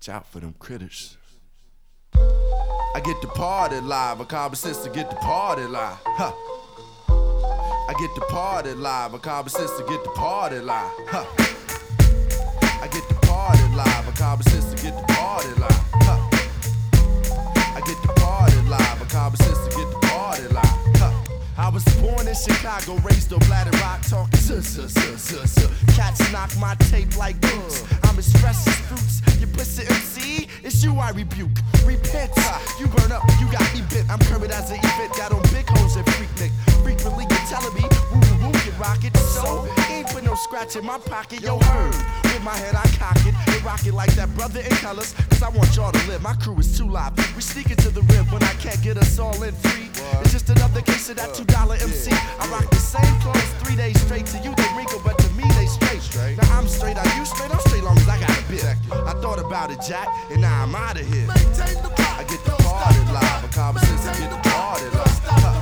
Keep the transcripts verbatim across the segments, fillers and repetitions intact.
Watch out for them critters. I get the party live, a common sense to get the party live. Huh. I get the party live, a common sense to get the party live. Huh. I get the party live, a common sense to get the party live. Huh. I get the party live, a common sense to get the party live. Huh. I was born in Chicago, raised on Bladder Rock, talking suh, suh, suh, suh, suh. Cats knock my tape like boots. I'm as fresh as fruits. You pussy M C, it's you I rebuke. Repent, you burn up, you got me bit. I'm current as an event, got on big hoes and Freaknik. Frequently you're telling me, woo woo woo, get rocket. So, ain't put no scratch in my pocket, yo heard. With my head I cock it, and rock it like that brother in colors. Cause I want y'all to live, my crew is too live. We sneak into the rib when I can't get us all in free. It's just another case of that two dollar M C. I rock the same clothes three days straight. To you they wrinkle, but to me they straight. Now I'm straight, are you straight? I'm straight long as I got a bit. I thought about it, Jack, and now I'm out of here. I get the party live, a common sense to get the party live. Huh.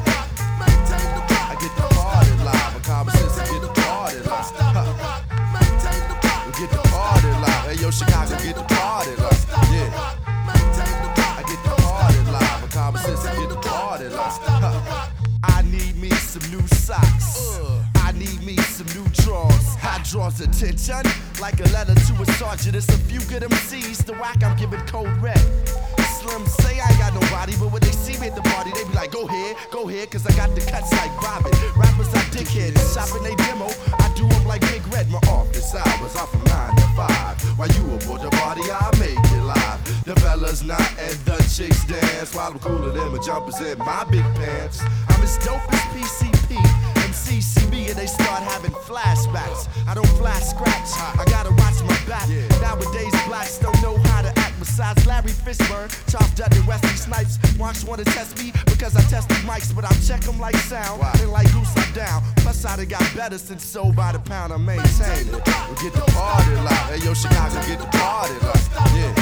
I get the party live, a common sense to get the party live. Huh. We get the party live. Hey yo, Chicago, get the party live. Yeah. I get the party live, a common sense to get the party live. Huh. I need me some new socks. I need me some new drawers. Hot draws attention like a letter to a sergeant. It's a few good M Cs. The whack I'm giving code red. Slim say I ain't got nobody, but when they see me at the party, they be like, go ahead, go ahead, cause I got the cuts like Robin. Rappers are dickheads, shopping they demo. I do them like Big Red. My office hours are from nine to five. While you aboard the party, I make it live. The fellas not and the chicks dance while I'm cooler than my jumpers in my big pants. I'm as dope as P C P. M C see me and they start having flashbacks. I don't flash scratch, I gotta watch my back. Nowadays blacks don't know how to act. Besides Larry Fishburne, Charles Dudley, Wesley Snipes. Marks wanna test me because I test these mics, but I check them like sound and like goose I'm down. Plus I done got better since sold by the pound. I maintain it. We get the party live. Hey yo, Chicago, get the party live. Yeah.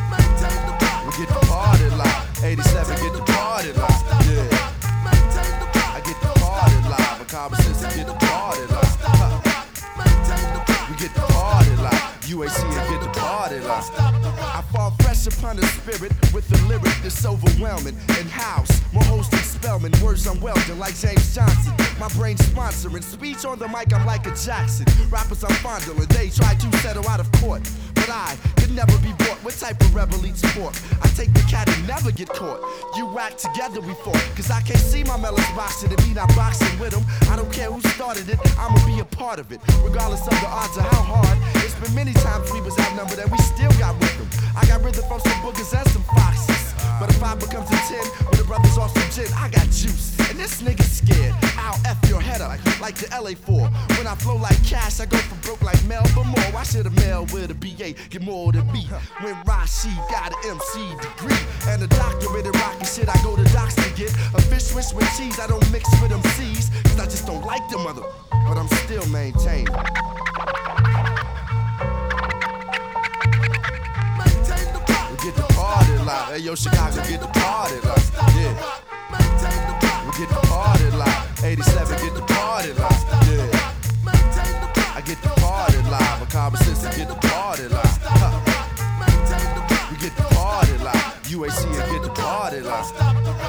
We get the party live. eighty-seven, get the party live. Yeah. I get the party live. A common sense to get the party live. Huh. We get the party live. U A C and get the party live. I fall fresh upon the spirit with the lyric that's overwhelming. In house, more host and Spellman. Words I'm welding like James Johnson. My brain sponsoring. Speech on the mic, I'm like a Jackson. Rappers I'm fondling. They try to settle out of court, but I could never be bought. What type of rebel eats pork? I take the cat and never get caught. You whack together we fought. Cause I can't see my melons boxing and me not boxing with them. I don't care who started it, I'ma be a part of it. Regardless of the odds or how hard. It's been many times we was outnumbered and we still got with them. I got rhythm from some boogers and some foxes. But if five becomes a ten, when the brothers off some gin, I got juice. And this nigga's scared. I'll F your head up like the L A four. When I flow like cash, I go from broke like Melba Moore. I should've mailed with a B A, get more than me. When Rashid got an M C degree and a doctorate in rockin' shit, I go to docs to get a fish swish with cheese. I don't mix with them C's, cause I just don't like them other. But I'm still maintaining. Get the party live. Hey yo, Chicago, get the party live. Yeah. We get the party live. eighty-seven, get the party live.